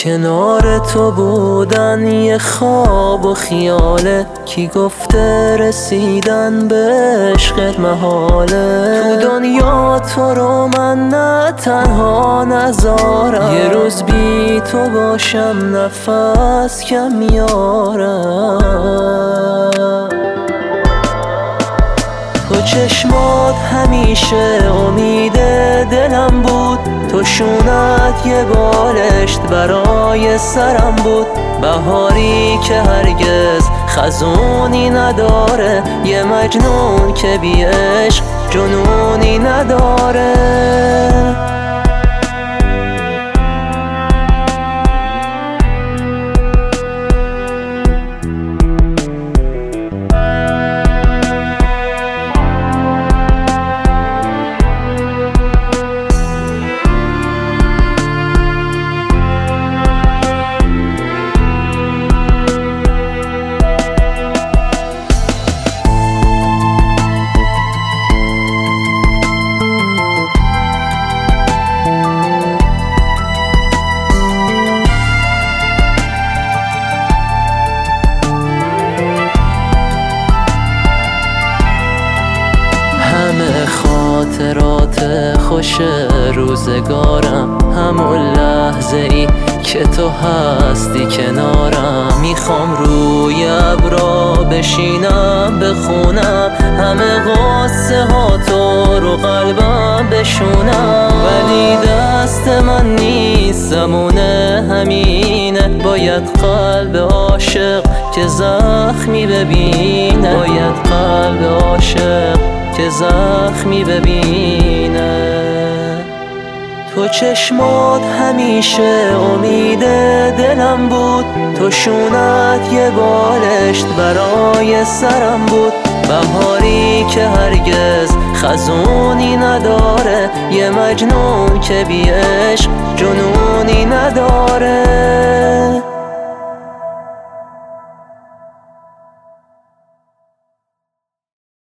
کنار تو بودن یه خواب و خیاله، کی گفته رسیدن به عشقت محاله. تو دنیا تو رو من نه تنها نذارم، یه روز بی تو باشم نفس کم میارم. تو چشمات همیشه امید دلم بود، تو شونت یه بالشت برای سرم بود. بهاری که هرگز خزونی نداره، یه مجنون که بی عشق جنونی نداره. خاطرات خوش روزگارم، همون لحظه ای که تو هستی کنارم. میخوام روی ابرا بشینم بخونم، همه قصه ها تو رو قلبم بشونم. ولی دست من نیست زمونه همینه، باید قلب عاشق که زخمی ببینه، باید قلب عاشق که زخمی ببینه. تو چشمات همیشه امید دلم بود، تو شونت یه بالشت برای سرم بود. بهاری که هرگز خزونی نداره، یه مجنون که بی عشق جنونی نداره.